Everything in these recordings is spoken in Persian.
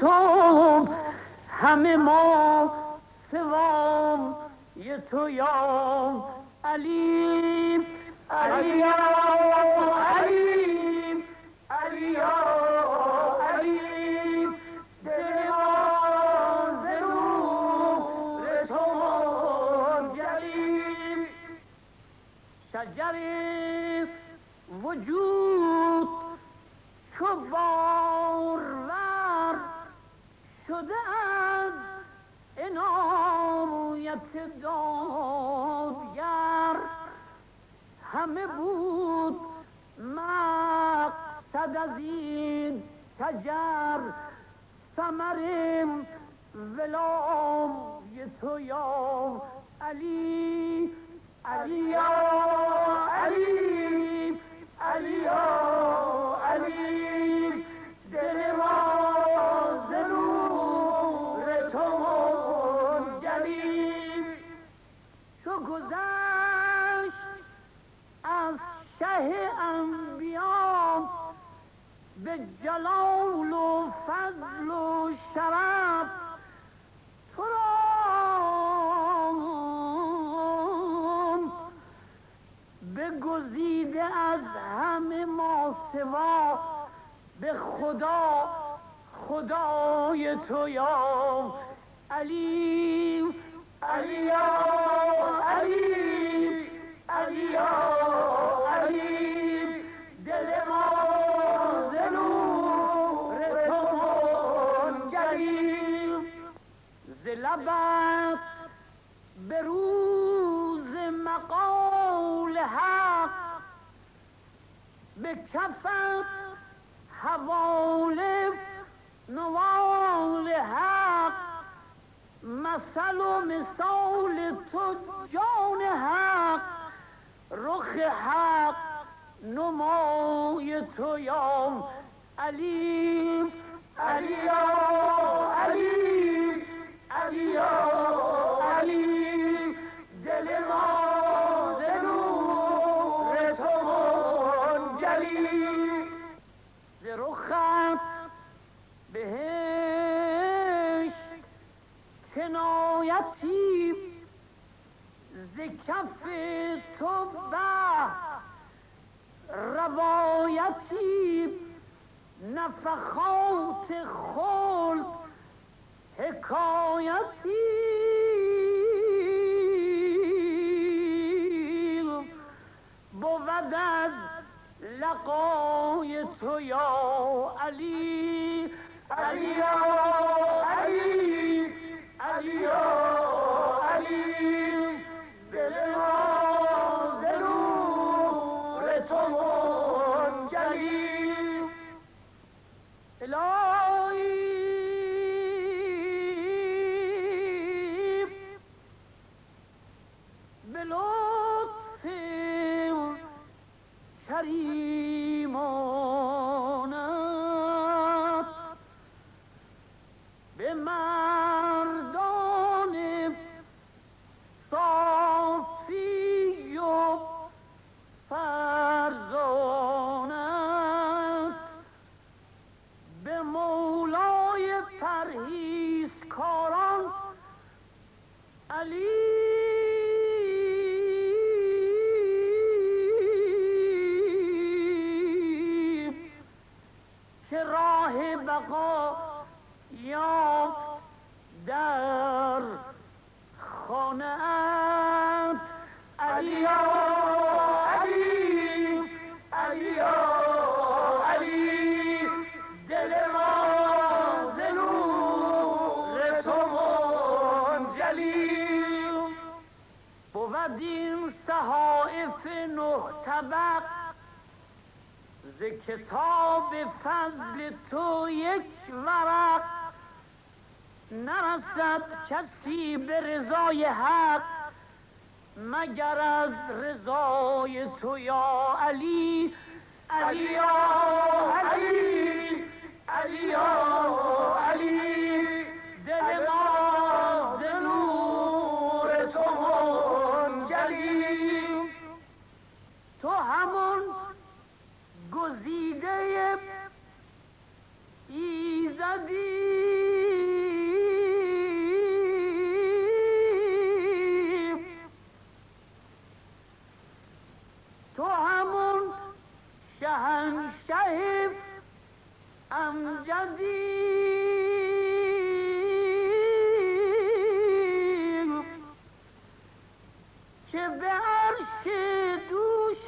تو همه ما سوام ی تو یا علی علی یا علی علی یا علی دل ما ز نور تو منجلی شجر وجود چو بارور شده از عنایت دادگر همه بود مقصد از این شجر ثمر ولای تو یا علی علی یا علی علی یا علی دل ما ز نور تو منجلی چو گذشت از شه انبیا به جلال و فضل و شرف تو را بگزیده از همه ما سوا به خدا خدای تو یا علی علی یا علی علی یا علی دل ما ز نور تو منجلی ز لبت به روز مقال حق به کفت حواله نوال حق مثل و مثال تو جان حق رخ حق نمای تو یا علی علی یا علی علی یا علی دل ما ز نور تو منجلی ز رخت بهش کنایتی ز کف تو به روایتی نفخات خلد حکایتی بود از لقای تو یا علی علی یا علی علی یا علی دل ما ز نور تو منجلی الهی به لطف کریمانت به مردان صافی و فرزانت به مولای پرهیزکاران علی که راه بقا یافت در خانه‌ات علی یا علی علی یا علی دل ما ز نور تو منجلی بود این صحائف 9 طبق ز کتاب فضل تو یک ورق نرسد کسی به رضای حق مگر از رضای تو یا علی علی یا علی علی یا علی دل ما ز نور تو منجلی تو همون گزیده ایزدی که به عرش دوش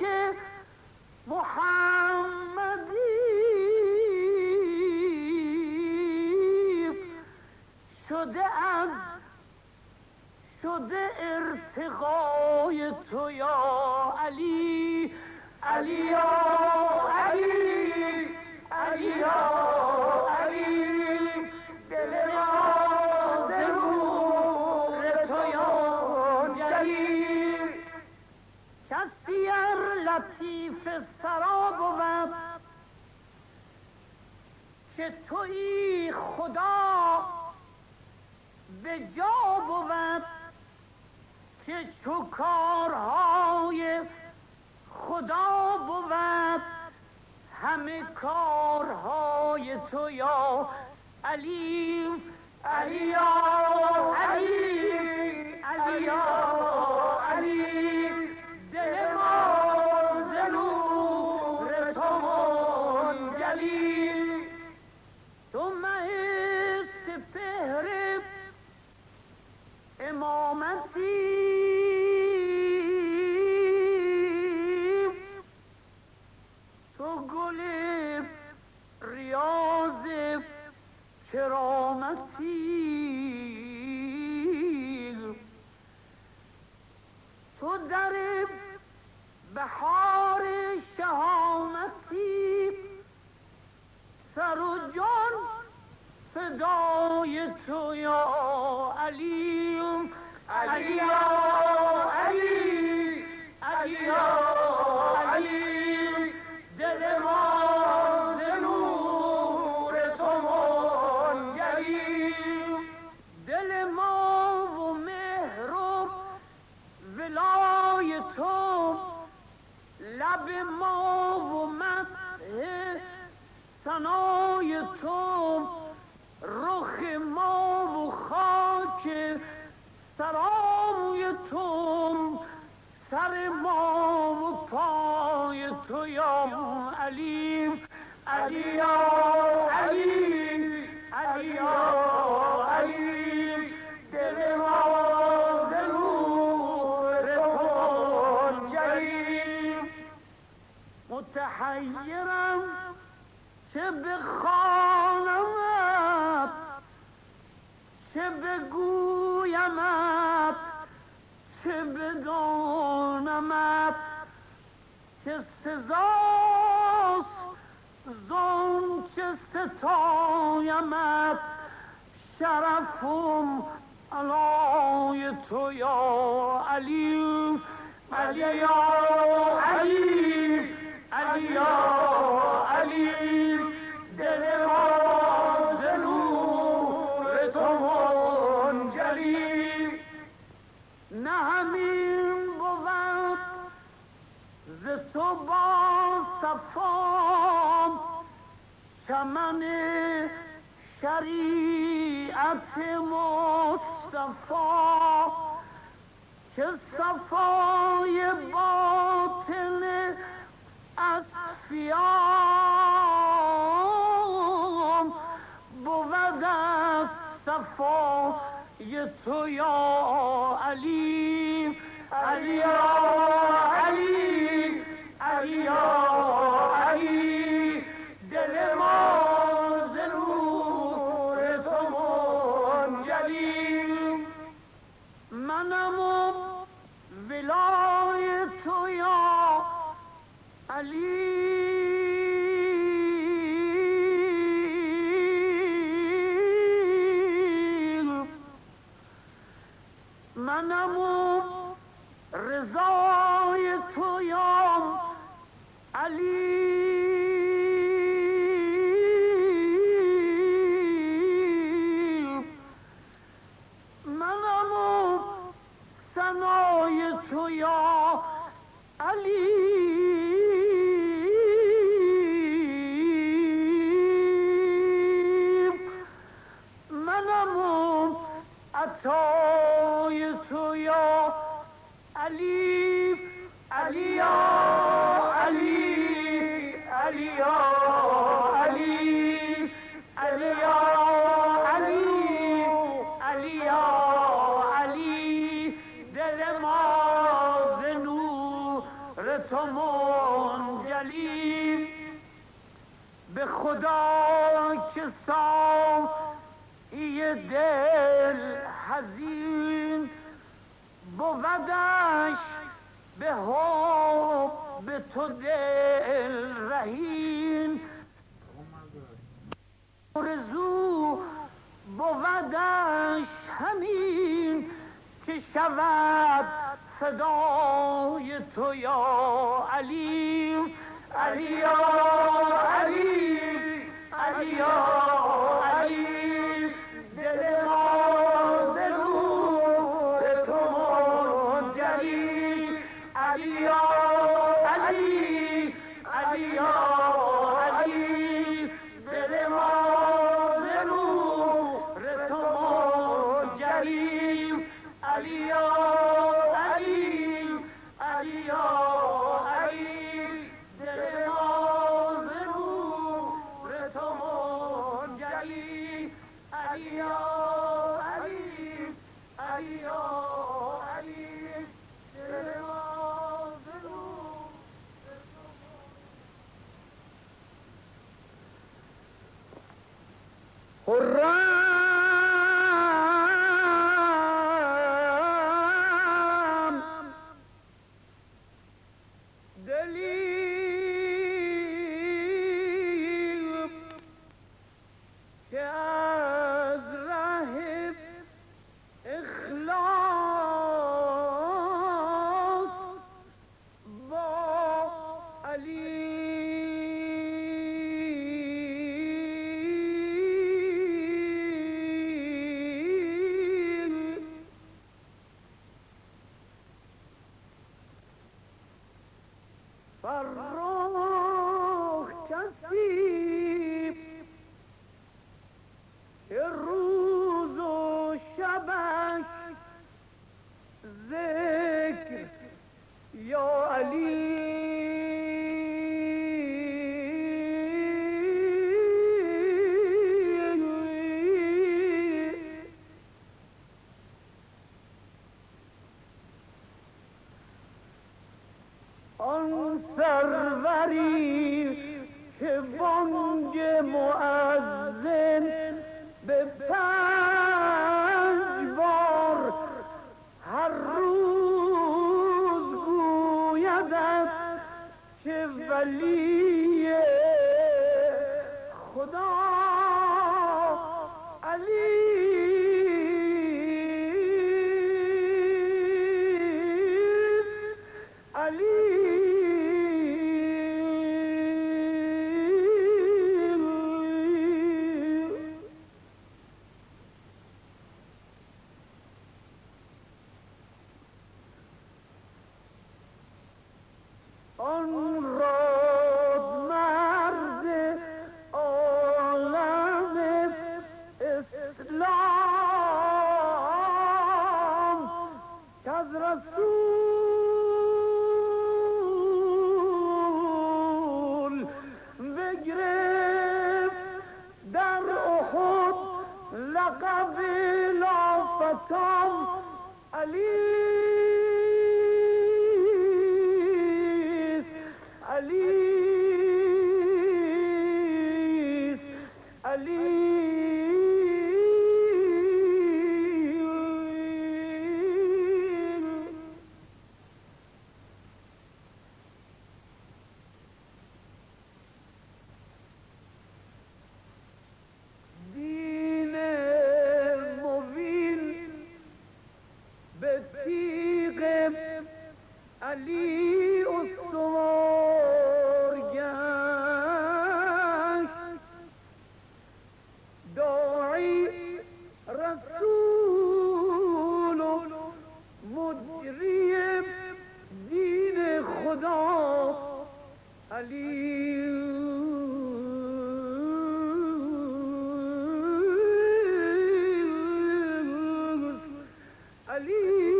محمدی شده ارتقای تو یا علی، علی یا علی، علی یا علی، دل ما ز نور تو یا جلی. کسی ار لطیف سرا بود که تویی خدا به جا بود، که چو کارهای خدا بود همه کارهای تو یا علی، علی یا علی، علی یا علی، دل ما ز نور تو منجلی. تو مه سپهر امامتی، تو گل ریاض کرامتی، تو در بهار شهامتی، سر و جان فدای تو یا علی، علی یا علی، علی یا علی، دل ما ز نور تو منجلی. دل ما و مهر و ولای تو، لب ما و مدح ثنای تو، رخ ما و خاک سرای تو، سر ما و پای تو یا علی، علی یا علی، علی یا علی، دل ما ز نور تو منجلی. متحیرم چه بخوانمت، چه بگویمت، چه بدانمت، چه سزاست زان چه ستایمت، شرفم علای تو یا علی، علی یا علی، علی یا علی، دل ما ز نور تو منجلی. نه همین بود ز تو با صفا چمن شریعت مصطفی، که صفای باطن اصفیام بود از صفای تو یا علی، علی یا علی، علی یا علی، دل ما ز نور تو منجلی. منم و ولای تو یا علی، منم و رضای تو یا علی، منم و ثنای تو یا علی، منم و عطای تو یا علی، علی یا علی، علی یا علی، علی به خدا که سایی دل حزین بودش به حب تو دل رهین آرزو بودش همین که شود صدای تو یا علی علی یا علی علی یا علی دل ما ز نور تو منجلی علی یا علی علی یا علی دل ما ز نور تو منجلی علی یا علی علی یا علی دل ما ز نور تو منجلی علی یا علی علی یا علی دل ما ز نور خرم دلیل که از ره اخلاص با علی فرخ کسی که روز و شبش ذکر یا علی آن سروری که بانگ مؤذن به 5 بار هر روز گویدت که ولی خدا علی آن راد مرد عالم اسلام که از رسول بگرفت در احد لقب لافتام علی دین مبین به تیغ علی استوار گشت داعی رسول و مجری دین خدا علی علی